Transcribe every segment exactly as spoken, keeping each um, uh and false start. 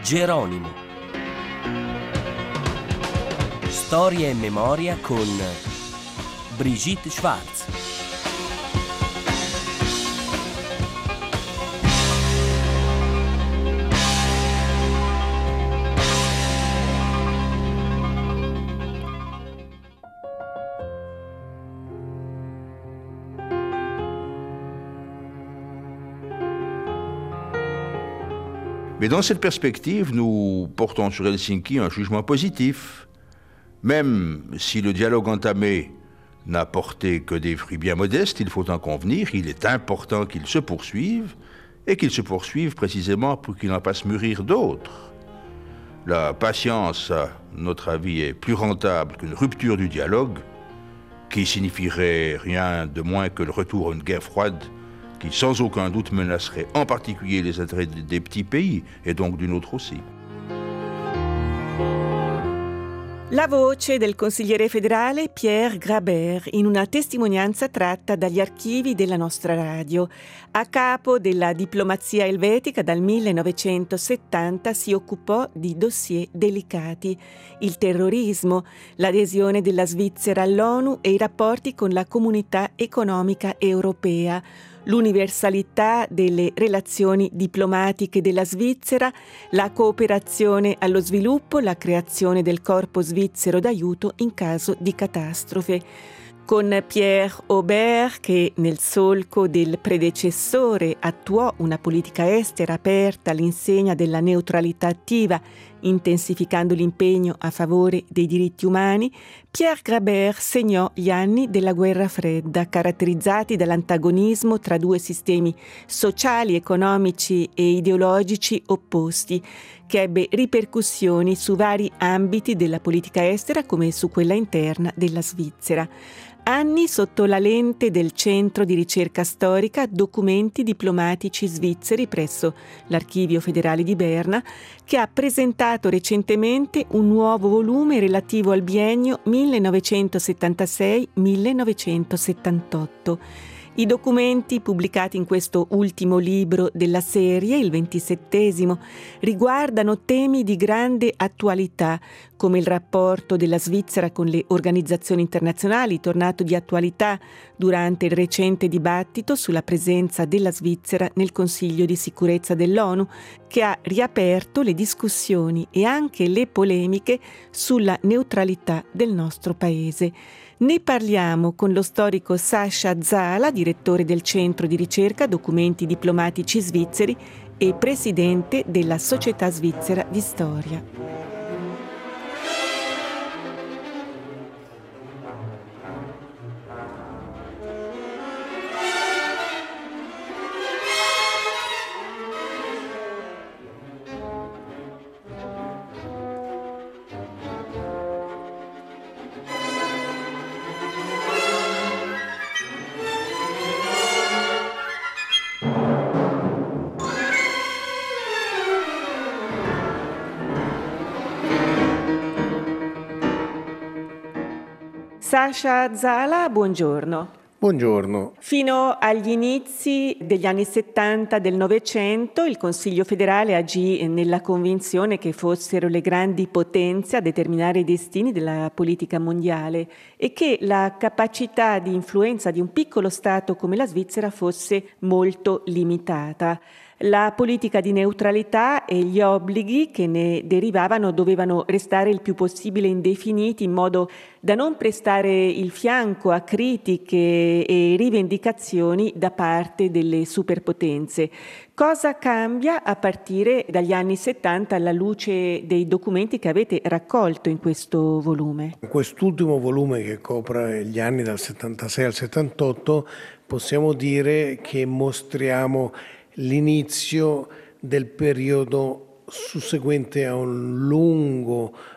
Geronimo. Storia e memoria con Brigitte Schwarz. Mais dans cette perspective, nous portons sur Helsinki un jugement positif, même si le dialogue entamé n'a porté que des fruits bien modestes, il faut en convenir, il est important qu'il se poursuive, et qu'il se poursuive précisément pour qu'il en fasse mûrir d'autres. La patience, à notre avis, est plus rentable qu'une rupture du dialogue, qui signifierait rien de moins que le retour à une guerre froide qui sans aucun doute menacerait en particulier les intérêts des petits pays e donc d'une autre aussi. La voce del consigliere federale Pierre Grabert in una testimonianza tratta dagli archivi della nostra radio. A capo della diplomazia elvetica dal millenovecentosettanta si occupò di dossier delicati: il terrorismo, l'adesione della Svizzera all'ONU e i rapporti con la comunità economica europea, l'universalità delle relazioni diplomatiche della Svizzera, la cooperazione allo sviluppo, la creazione del corpo svizzero d'aiuto in caso di catastrofe. Con Pierre Aubert, che nel solco del predecessore attuò una politica estera aperta all'insegna della neutralità attiva, intensificando l'impegno a favore dei diritti umani, Pierre Grabert segnò gli anni della guerra fredda, caratterizzati dall'antagonismo tra due sistemi sociali, economici e ideologici opposti, che ebbe ripercussioni su vari ambiti della politica estera come su quella interna della Svizzera. Anni sotto la lente del Centro di ricerca storica Documenti diplomatici svizzeri presso l'Archivio federale di Berna, che ha presentato recentemente un nuovo volume relativo al biennio millenovecentosettantasei millenovecentosettantotto. I documenti pubblicati in questo ultimo libro della serie, il ventisettesimo, riguardano temi di grande attualità, come il rapporto della Svizzera con le organizzazioni internazionali, tornato di attualità durante il recente dibattito sulla presenza della Svizzera nel Consiglio di sicurezza dell'ONU, che ha riaperto le discussioni e anche le polemiche sulla neutralità del nostro paese. Ne parliamo con lo storico Sascha Zala, direttore del Centro di ricerca Documenti diplomatici svizzeri e presidente della Società Svizzera di Storia. Sascha Zala, buongiorno. Buongiorno. Fino agli inizi degli anni settanta del Novecento il Consiglio federale agì nella convinzione che fossero le grandi potenze a determinare i destini della politica mondiale e che la capacità di influenza di un piccolo Stato come la Svizzera fosse molto limitata. La politica di neutralità e gli obblighi che ne derivavano dovevano restare il più possibile indefiniti, in modo da non prestare il fianco a critiche e rivendicazioni da parte delle superpotenze. Cosa cambia a partire dagli anni settanta alla luce dei documenti che avete raccolto in questo volume? In quest'ultimo volume, che copre gli anni dal settantasei al settantotto, possiamo dire che mostriamo l'inizio del periodo susseguente a un lungo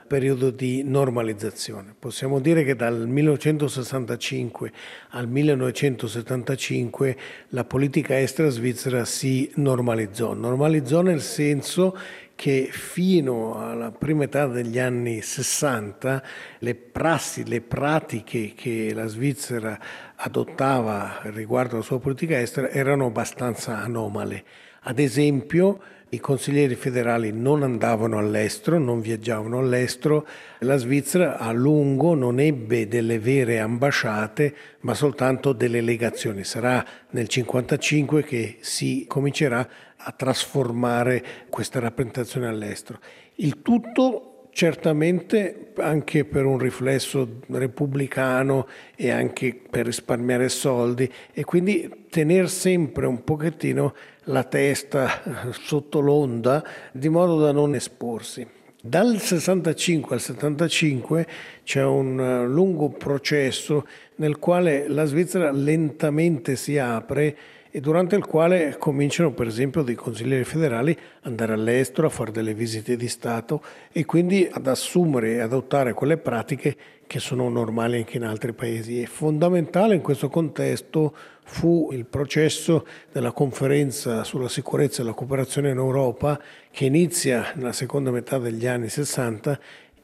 periodo di normalizzazione. Possiamo dire che dal millenovecentosessantacinque al millenovecentosettantacinque la politica estera svizzera si normalizzò. Normalizzò nel senso che fino alla prima metà degli anni sessanta le prassi, le pratiche che la Svizzera adottava riguardo alla sua politica estera erano abbastanza anomale. Ad esempio, i consiglieri federali non andavano all'estero, non viaggiavano all'estero. La Svizzera a lungo non ebbe delle vere ambasciate, ma soltanto delle legazioni. Sarà nel cinquantacinque che si comincerà a trasformare questa rappresentazione all'estero. Il tutto certamente anche per un riflesso repubblicano e anche per risparmiare soldi e quindi tener sempre un pochettino la testa sotto l'onda di modo da non esporsi. Dal sessantacinque al settantacinque c'è un lungo processo nel quale la Svizzera lentamente si apre e durante il quale cominciano per esempio dei consiglieri federali ad andare all'estero, a fare delle visite di Stato e quindi ad assumere e adottare quelle pratiche che sono normali anche in altri paesi. E fondamentale in questo contesto fu il processo della conferenza sulla sicurezza e la cooperazione in Europa che inizia nella seconda metà degli anni sessanta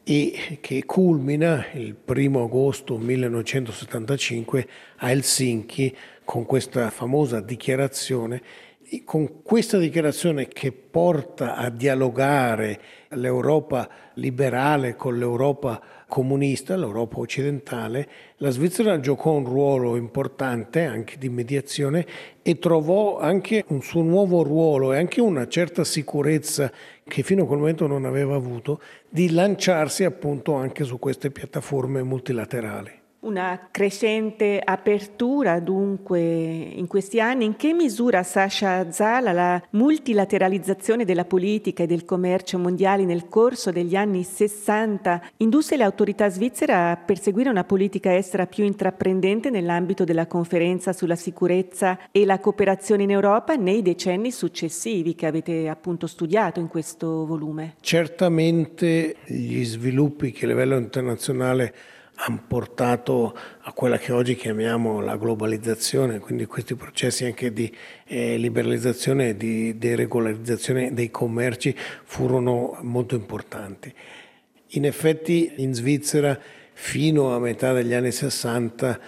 e che culmina il primo agosto millenovecentosettantacinque a Helsinki con questa famosa dichiarazione, e con questa dichiarazione che porta a dialogare l'Europa liberale con l'Europa comunista, l'Europa occidentale. La Svizzera giocò un ruolo importante anche di mediazione e trovò anche un suo nuovo ruolo e anche una certa sicurezza che fino a quel momento non aveva avuto, di lanciarsi appunto anche su queste piattaforme multilaterali. Una crescente apertura dunque in questi anni. In che misura, Sasha Zala, la multilateralizzazione della politica e del commercio mondiali nel corso degli anni sessanta indusse le autorità svizzere a perseguire una politica estera più intraprendente nell'ambito della conferenza sulla sicurezza e la cooperazione in Europa nei decenni successivi che avete appunto studiato in questo volume? Certamente gli sviluppi che a livello internazionale hanno portato a quella che oggi chiamiamo la globalizzazione, quindi questi processi anche di eh, liberalizzazione e di deregolarizzazione dei commerci furono molto importanti. In effetti in Svizzera fino a metà degli anni sessanta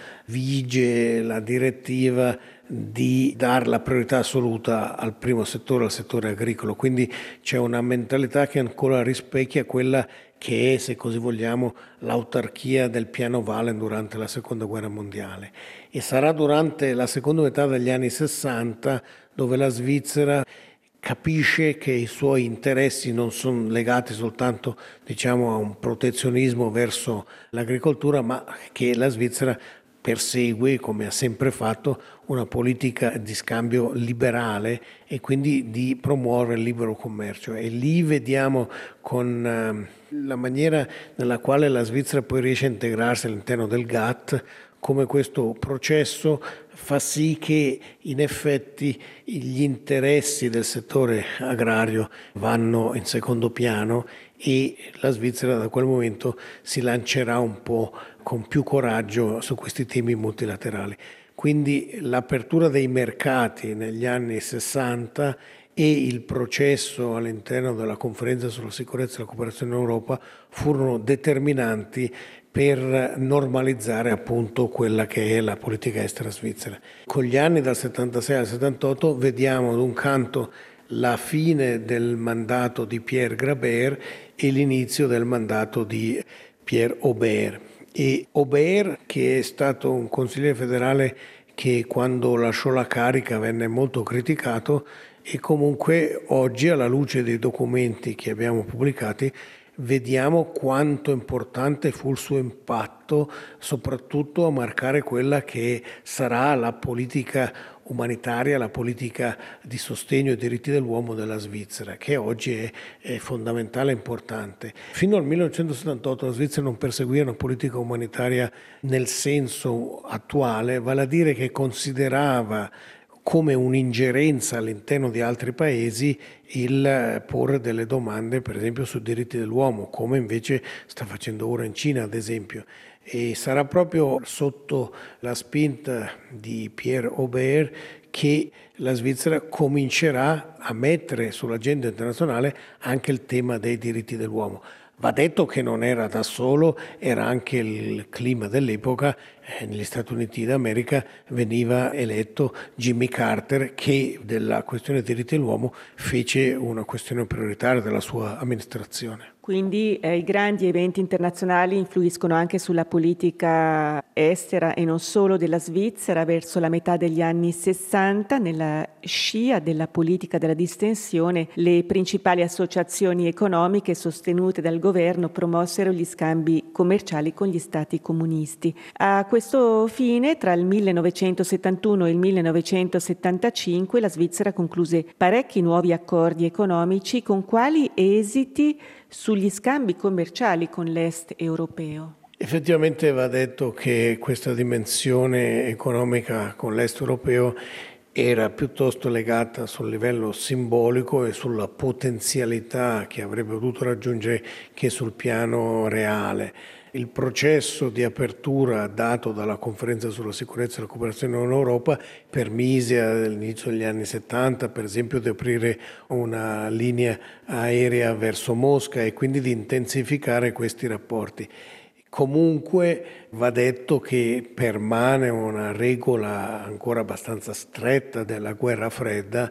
vige la direttiva di dare la priorità assoluta al primo settore, al settore agricolo, quindi c'è una mentalità che ancora rispecchia quella che è, se così vogliamo, l'autarchia del piano Wallen durante la Seconda Guerra Mondiale. E sarà durante la seconda metà degli anni sessanta dove la Svizzera capisce che i suoi interessi non sono legati soltanto, diciamo, a un protezionismo verso l'agricoltura, ma che la Svizzera persegue, come ha sempre fatto, una politica di scambio liberale e quindi di promuovere il libero commercio. E lì vediamo con eh, la maniera nella quale la Svizzera poi riesce a integrarsi all'interno del G A T T, come questo processo fa sì che in effetti gli interessi del settore agrario vanno in secondo piano e la Svizzera da quel momento si lancerà un po' con più coraggio su questi temi multilaterali. Quindi l'apertura dei mercati negli anni sessanta e il processo all'interno della conferenza sulla sicurezza e la cooperazione in Europa furono determinanti per normalizzare appunto quella che è la politica estera svizzera. Con gli anni dal settantasei al settantotto vediamo ad un canto la fine del mandato di Pierre Grabert e l'inizio del mandato di Pierre Aubert. E Aubert, che è stato un consigliere federale che quando lasciò la carica venne molto criticato, e comunque oggi, alla luce dei documenti che abbiamo pubblicati, vediamo quanto importante fu il suo impatto, soprattutto a marcare quella che sarà la politica umanitaria, la politica di sostegno ai diritti dell'uomo della Svizzera, che oggi è, è fondamentale e importante. Fino al millenovecentosettantotto la Svizzera non perseguiva una politica umanitaria nel senso attuale, vale a dire che considerava come un'ingerenza all'interno di altri paesi il porre delle domande, per esempio, sui diritti dell'uomo, come invece sta facendo ora in Cina, ad esempio. E sarà proprio sotto la spinta di Pierre Aubert che la Svizzera comincerà a mettere sull'agenda internazionale anche il tema dei diritti dell'uomo. Va detto che non era da solo, era anche il clima dell'epoca. Eh, negli Stati Uniti d'America veniva eletto Jimmy Carter, che della questione dei diritti dell'uomo fece una questione prioritaria della sua amministrazione. Quindi eh, i grandi eventi internazionali influiscono anche sulla politica estera e non solo della Svizzera. Verso la metà degli anni sessanta, nella scia della politica della distensione, le principali associazioni economiche sostenute dal governo promossero gli scambi commerciali con gli stati comunisti. A questo fine, tra il millenovecentosettantuno e il millenovecentosettantacinque, la Svizzera concluse parecchi nuovi accordi economici. Con quali esiti sugli scambi commerciali con l'est europeo? Effettivamente va detto che questa dimensione economica con l'est europeo era piuttosto legata sul livello simbolico e sulla potenzialità che avrebbe potuto raggiungere che sul piano reale. Il processo di apertura dato dalla Conferenza sulla sicurezza e la cooperazione in Europa permise all'inizio degli anni settanta, per esempio, di aprire una linea aerea verso Mosca e quindi di intensificare questi rapporti. Comunque va detto che permane una regola ancora abbastanza stretta della guerra fredda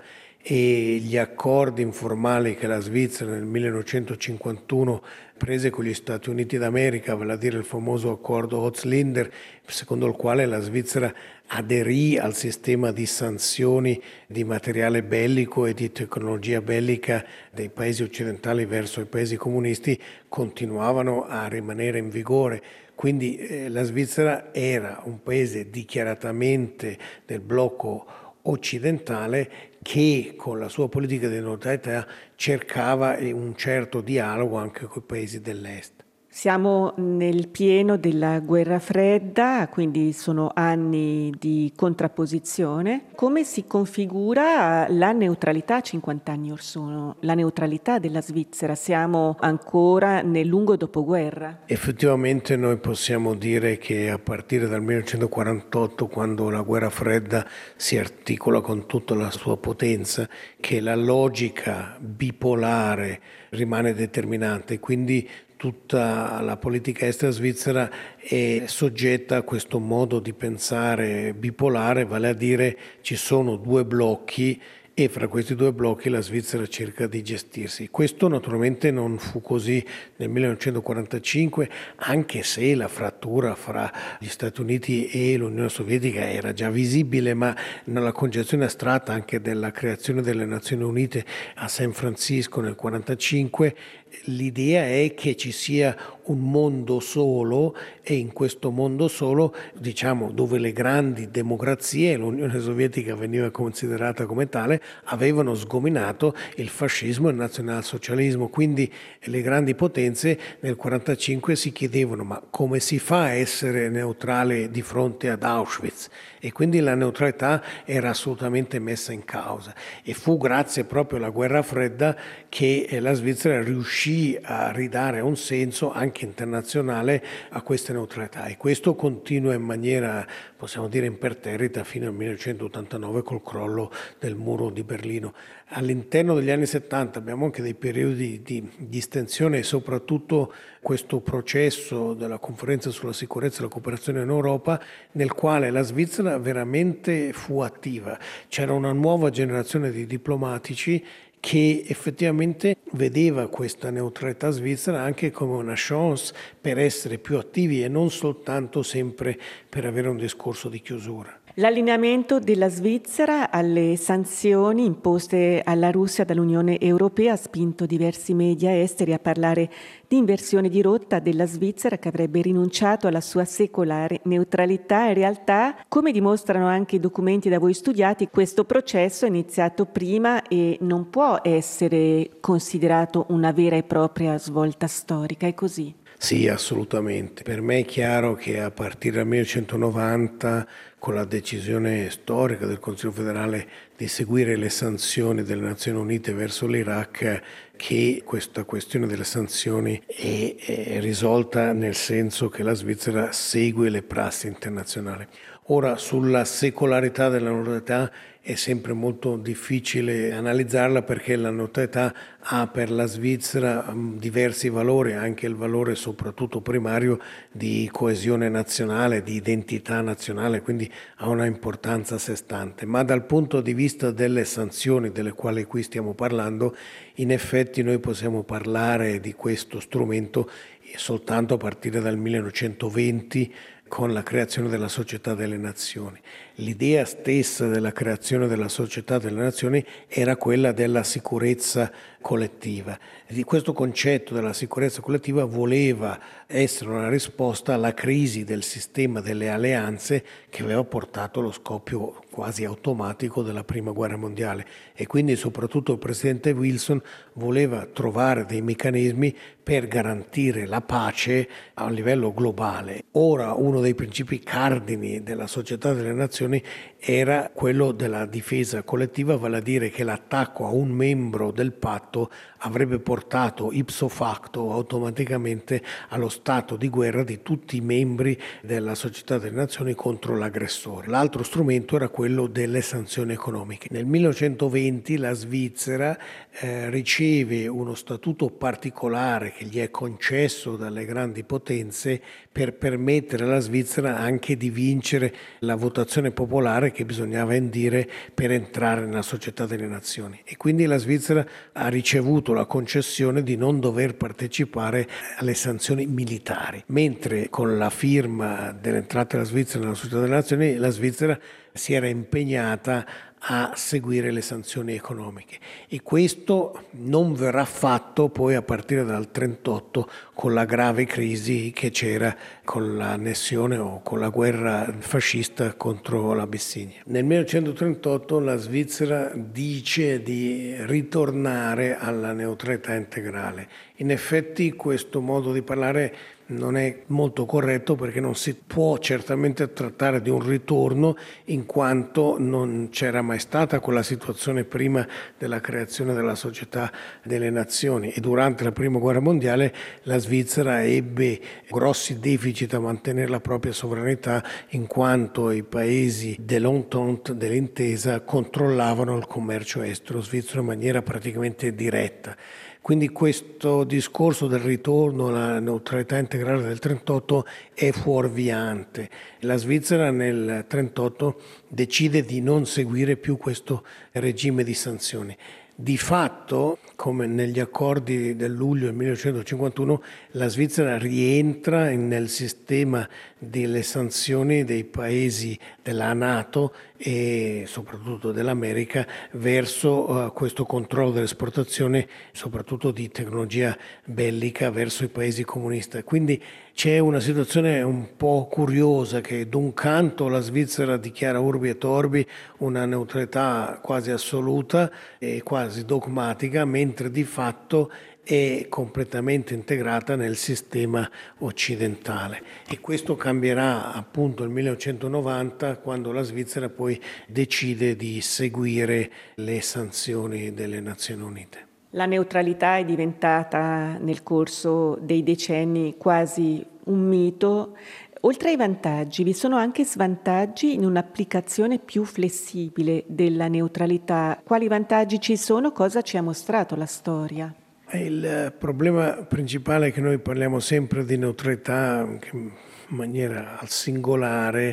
e gli accordi informali che la Svizzera nel millenovecentocinquantuno prese con gli Stati Uniti d'America, vale a dire il famoso accordo Hotz-Linder, secondo il quale la Svizzera aderì al sistema di sanzioni di materiale bellico e di tecnologia bellica dei paesi occidentali verso i paesi comunisti, continuavano a rimanere in vigore. Quindi eh, la Svizzera era un paese dichiaratamente del blocco occidentale che con la sua politica di neutralità cercava un certo dialogo anche con i paesi dell'est. Siamo nel pieno della guerra fredda, quindi sono anni di contrapposizione. Come si configura la neutralità cinquanta anni or sono, la neutralità della Svizzera? Siamo ancora nel lungo dopoguerra? Effettivamente noi possiamo dire che a partire dal millenovecentoquarantotto, quando la guerra fredda si articola con tutta la sua potenza, che la logica bipolare rimane determinante, quindi tutta la politica estera svizzera è soggetta a questo modo di pensare bipolare, vale a dire ci sono due blocchi e fra questi due blocchi la Svizzera cerca di gestirsi. Questo naturalmente non fu così nel millenovecentoquarantacinque, anche se la frattura fra gli Stati Uniti e l'Unione Sovietica era già visibile, ma nella concezione astratta anche della creazione delle Nazioni Unite a San Francisco nel millenovecentoquarantacinque, l'idea è che ci sia un mondo solo e in questo mondo solo, diciamo, dove le grandi democrazie, l'Unione Sovietica veniva considerata come tale, avevano sgominato il fascismo e il nazionalsocialismo. Quindi le grandi potenze nel millenovecentoquarantacinque si chiedevano ma come si fa a essere neutrale di fronte ad Auschwitz? E quindi la neutralità era assolutamente messa in causa e fu grazie proprio alla guerra fredda che la Svizzera riuscì a ridare un senso anche internazionale a questa neutralità e questo continua in maniera, possiamo dire, imperterrita fino al millenovecentottantanove col crollo del muro di Berlino. All'interno degli anni settanta abbiamo anche dei periodi di distensione e soprattutto questo processo della Conferenza sulla sicurezza e la cooperazione in Europa nel quale la Svizzera veramente fu attiva. C'era una nuova generazione di diplomatici che effettivamente vedeva questa neutralità svizzera anche come una chance per essere più attivi e non soltanto sempre per avere un discorso di chiusura. L'allineamento della Svizzera alle sanzioni imposte alla Russia dall'Unione Europea ha spinto diversi media esteri a parlare di inversione di rotta della Svizzera che avrebbe rinunciato alla sua secolare neutralità. In realtà, come dimostrano anche i documenti da voi studiati, questo processo è iniziato prima e non può essere considerato una vera e propria svolta storica. È così? Sì, assolutamente. Per me è chiaro che a partire dal millenovecentonovanta, con la decisione storica del Consiglio federale di seguire le sanzioni delle Nazioni Unite verso l'Iraq, che questa questione delle sanzioni è, è risolta nel senso che la Svizzera segue le prassi internazionali. Ora, sulla secolarità della neutralità è sempre molto difficile analizzarla, perché la neutralità ha per la Svizzera diversi valori, anche il valore soprattutto primario di coesione nazionale, di identità nazionale, quindi ha una importanza a sé stante. Ma dal punto di vista delle sanzioni delle quali qui stiamo parlando, in effetti noi possiamo parlare di questo strumento soltanto a partire dal millenovecentoventi, con la creazione della Società delle Nazioni. L'idea stessa della creazione della Società delle Nazioni era quella della sicurezza collettiva. Di questo concetto della sicurezza collettiva voleva essere una risposta alla crisi del sistema delle alleanze che aveva portato allo scoppio quasi automatico della Prima Guerra Mondiale, e quindi soprattutto il presidente Wilson voleva trovare dei meccanismi per garantire la pace a livello globale. Ora uno dei principi cardini della Società delle Nazioni era quello della difesa collettiva, vale a dire che l'attacco a un membro del patto avrebbe portato ipso facto automaticamente allo stato di guerra di tutti i membri della Società delle Nazioni contro l'aggressore. L'altro strumento era quello delle sanzioni economiche. Nel millenovecentoventi la Svizzera eh, riceve uno statuto particolare che gli è concesso dalle grandi potenze per permettere alla Svizzera anche di vincere la votazione popolare che bisognava indire per entrare nella Società delle Nazioni, e quindi la Svizzera ha ricevuto la concessione di non dover partecipare alle sanzioni militari, mentre con la firma dell'entrata della Svizzera nella Società delle Nazioni la Svizzera si era impegnata a seguire le sanzioni economiche, e questo non verrà fatto poi a partire dal trentotto con la grave crisi che c'era con l'annessione o con la guerra fascista contro l'Abissinia. Nel millenovecentotrentotto la Svizzera dice di ritornare alla neutralità integrale. In effetti questo modo di parlare non è molto corretto, perché non si può certamente trattare di un ritorno, in quanto non c'era mai stata quella situazione prima della creazione della Società delle Nazioni, e durante la Prima Guerra Mondiale la Svizzera ebbe grossi deficit a mantenere la propria sovranità, in quanto i paesi dell'Entente, dell'intesa, controllavano il commercio estero svizzero in maniera praticamente diretta. Quindi questo discorso del ritorno alla neutralità integrale del trentotto è fuorviante. La Svizzera nel trentotto decide di non seguire più questo regime di sanzioni. Di fatto, come negli accordi del luglio del millenovecentocinquantuno, la Svizzera rientra nel sistema delle sanzioni dei paesi della NATO e soprattutto dell'America verso uh, questo controllo dell'esportazione, soprattutto di tecnologia bellica, verso i paesi comunisti. Quindi c'è una situazione un po' curiosa, che d'un canto la Svizzera dichiara urbi et orbi una neutralità quasi assoluta e quasi dogmatica, mentre di fatto è completamente integrata nel sistema occidentale, e questo cambierà appunto nel millenovecentonovanta, quando la Svizzera poi decide di seguire le sanzioni delle Nazioni Unite. La neutralità è diventata nel corso dei decenni quasi un mito. Oltre ai vantaggi, vi sono anche svantaggi in un'applicazione più flessibile della neutralità. Quali vantaggi ci sono? Cosa ci ha mostrato la storia? Il problema principale è che noi parliamo sempre di neutralità in maniera al singolare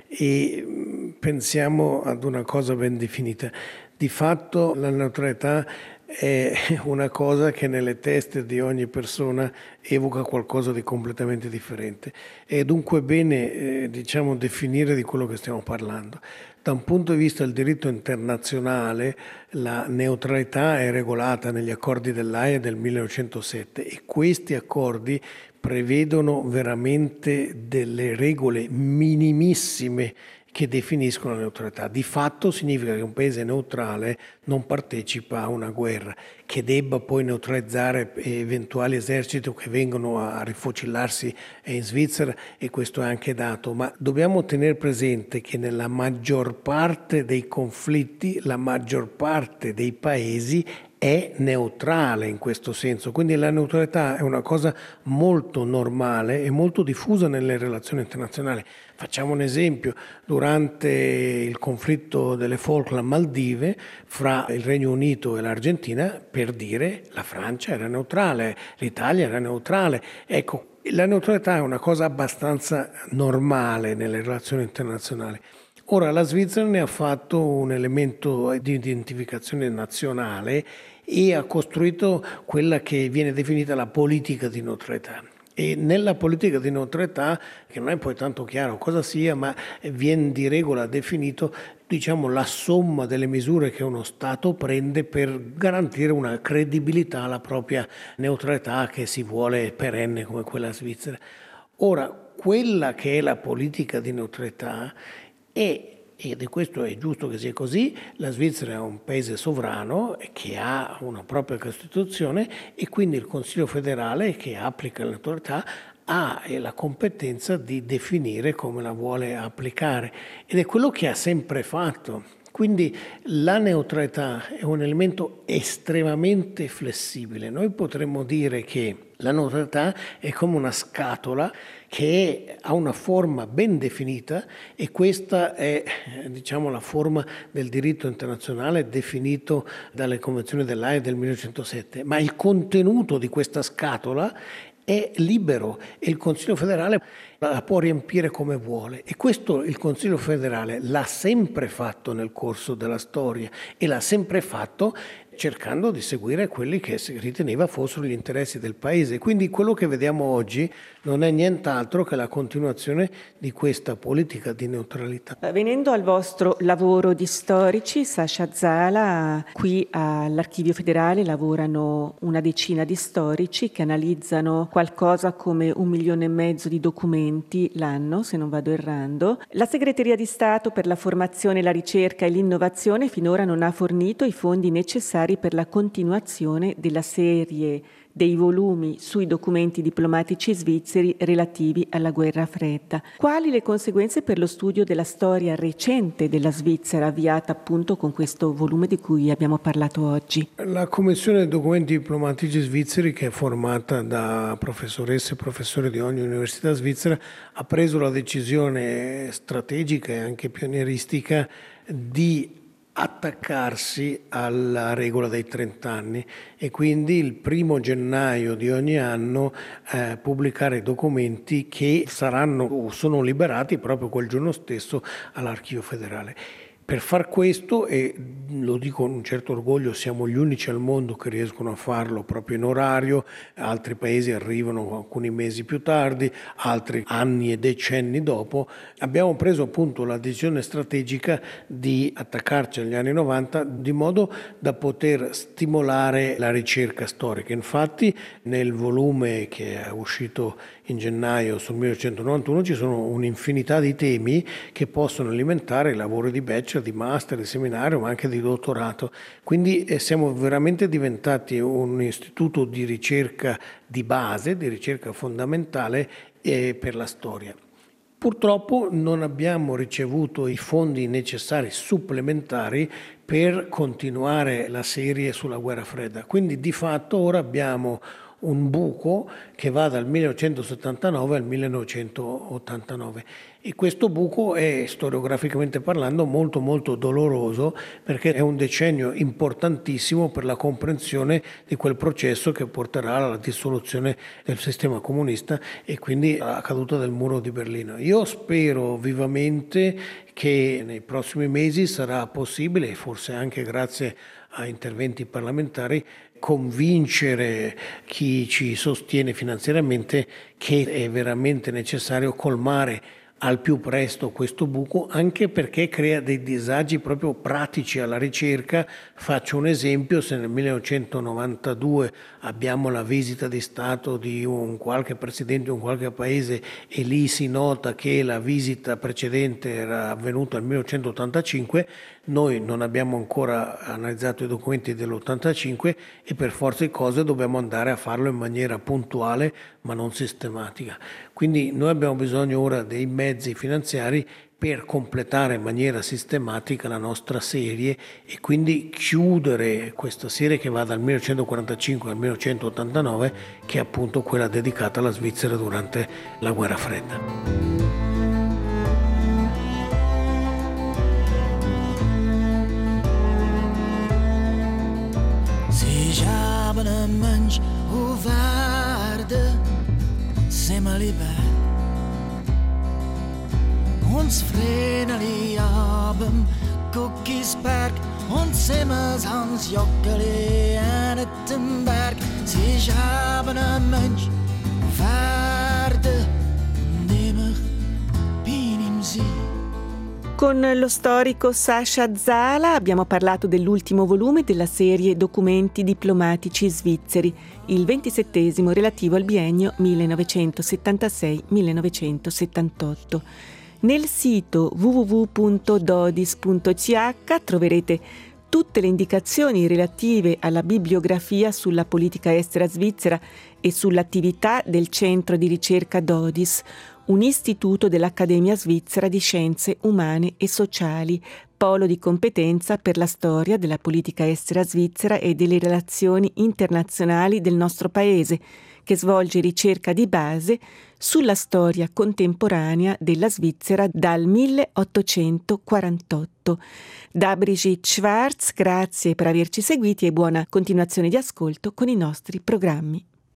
e pensiamo ad una cosa ben definita. Di fatto la neutralità è una cosa che nelle teste di ogni persona evoca qualcosa di completamente differente. È dunque bene eh, diciamo, definire di quello che stiamo parlando. Da un punto di vista del diritto internazionale, la neutralità è regolata negli accordi dell'Aia del millenovecentosette, e questi accordi prevedono veramente delle regole minimissime che definiscono la neutralità. Di fatto significa che un paese neutrale non partecipa a una guerra, che debba poi neutralizzare eventuali eserciti che vengono a rifocillarsi in Svizzera, e questo è anche dato, ma dobbiamo tenere presente che nella maggior parte dei conflitti, la maggior parte dei paesi è neutrale in questo senso, quindi la neutralità è una cosa molto normale e molto diffusa nelle relazioni internazionali. Facciamo un esempio: durante il conflitto delle Falkland Maldive fra il Regno Unito e l'Argentina, per dire, la Francia era neutrale, l'Italia era neutrale. Ecco, la neutralità è una cosa abbastanza normale nelle relazioni internazionali. Ora, la Svizzera ne ha fatto un elemento di identificazione nazionale e ha costruito quella che viene definita la politica di neutralità. E nella politica di neutralità, che non è poi tanto chiaro cosa sia, ma viene di regola definito, diciamo, la somma delle misure che uno Stato prende per garantire una credibilità alla propria neutralità che si vuole perenne come quella svizzera. Ora, quella che è la politica di neutralità è, ed è questo è giusto che sia così, la Svizzera è un paese sovrano che ha una propria Costituzione, e quindi il Consiglio federale, che applica la neutralità, ha la competenza di definire come la vuole applicare, ed è quello che ha sempre fatto. Quindi la neutralità è un elemento estremamente flessibile. Noi potremmo dire che la neutralità è come una scatola che ha una forma ben definita, e questa è, diciamo, la forma del diritto internazionale definito dalle convenzioni dell'Aia del millenovecentosette. Ma il contenuto di questa scatola è libero e il Consiglio federale la può riempire come vuole, e questo il Consiglio federale l'ha sempre fatto nel corso della storia, e l'ha sempre fatto cercando di seguire quelli che si riteneva fossero gli interessi del paese. Quindi quello che vediamo oggi non è nient'altro che la continuazione di questa politica di neutralità. Venendo al vostro lavoro di storici, Sasha Zala, qui all'Archivio Federale lavorano una decina di storici che analizzano qualcosa come un milione e mezzo di documenti l'anno, se non vado errando. La Segreteria di Stato per la formazione, la ricerca e l'innovazione finora non ha fornito i fondi necessari per la continuazione della serie dei volumi sui documenti diplomatici svizzeri relativi alla guerra fredda. Quali le conseguenze per lo studio della storia recente della Svizzera, avviata appunto con questo volume di cui abbiamo parlato oggi? La Commissione dei documenti diplomatici svizzeri, che è formata da professoresse e professori di ogni università svizzera, ha preso la decisione strategica e anche pionieristica di attaccarsi alla regola dei trenta anni, e quindi il primo gennaio di ogni anno eh, pubblicare documenti che saranno o sono liberati proprio quel giorno stesso all'Archivio Federale. Per far questo, e lo dico con un certo orgoglio, siamo gli unici al mondo che riescono a farlo proprio in orario, altri paesi arrivano alcuni mesi più tardi, altri anni e decenni dopo. Abbiamo preso appunto la decisione strategica di attaccarci agli anni novanta di modo da poter stimolare la ricerca storica. Infatti nel volume che è uscito in gennaio sul millenovecentonovantuno ci sono un'infinità di temi che possono alimentare i lavori di bachelor, di master, di seminario, ma anche di dottorato. Quindi eh, siamo veramente diventati un istituto di ricerca di base, di ricerca fondamentale eh, per la storia. Purtroppo non abbiamo ricevuto i fondi necessari supplementari per continuare la serie sulla guerra fredda. Quindi di fatto ora abbiamo un buco che va dal millenovecentosettantanove al millenovecentottantanove, e questo buco è, storiograficamente parlando, molto molto doloroso, perché è un decennio importantissimo per la comprensione di quel processo che porterà alla dissoluzione del sistema comunista e quindi alla caduta del muro di Berlino. Io spero vivamente che nei prossimi mesi sarà possibile, forse anche grazie a interventi parlamentari, convincere chi ci sostiene finanziariamente che è veramente necessario colmare al più presto questo buco, anche perché crea dei disagi proprio pratici alla ricerca. Faccio un esempio: se nel millenovecentonovantadue abbiamo la visita di Stato di un qualche presidente di un qualche paese e lì si nota che la visita precedente era avvenuta nel millenovecentottantacinque, noi non abbiamo ancora analizzato i documenti dell'ottantacinque e per forza di cose dobbiamo andare a farlo in maniera puntuale ma non sistematica. Quindi noi abbiamo bisogno ora dei mezzi finanziari per completare in maniera sistematica la nostra serie e quindi chiudere questa serie che va dal millenovecentoquarantacinque al millenovecentottantanove, che è appunto quella dedicata alla Svizzera durante la Guerra Fredda. Een mens hoe waarde simmer liber ons vriendelijk abem Koekjesberg ons simmers Hans Jokkeli en het een berg ze hebben een mens waarde nimmer binnen zie. Con lo storico Sascha Zala abbiamo parlato dell'ultimo volume della serie Documenti diplomatici svizzeri, il ventisettesimo relativo al biennio millenovecentosettantasei millenovecentosettantotto. Nel sito w w w punto dodis punto c h troverete tutte le indicazioni relative alla bibliografia sulla politica estera svizzera e sull'attività del Centro di ricerca Dodis, un istituto dell'Accademia Svizzera di Scienze Umane e Sociali, polo di competenza per la storia della politica estera svizzera e delle relazioni internazionali del nostro paese, che svolge ricerca di base sulla storia contemporanea della Svizzera dal milleottocentoquarantotto. Da Brigitte Schwarz, grazie per averci seguiti e buona continuazione di ascolto con i nostri programmi.